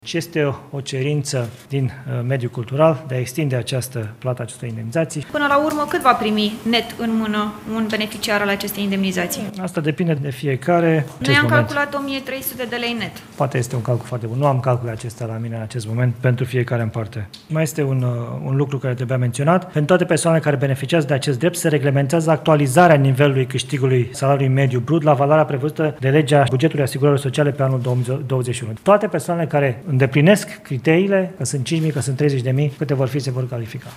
Și este o cerință din mediul cultural de a extinde această plată acestor indemnizații. Până la urmă, cât va primi net în mână un beneficiar al acestei indemnizații? Asta depinde de fiecare. Noi am calculat 1300 de lei net. Poate este un calcul foarte bun. Nu am calculele acestea la mine în acest moment pentru fiecare în parte. Mai este un lucru care trebuia menționat. Pentru toate persoanele care beneficiază de acest drept se reglementează actualizarea nivelului câștigului salariului mediu brut la valoarea prevăzută de legea bugetului asigurărilor sociale pe anul 2021. Toate persoanele care îndeplinesc criteriile, că sunt 5.000, că sunt 30.000, câte vor fi, se vor califica.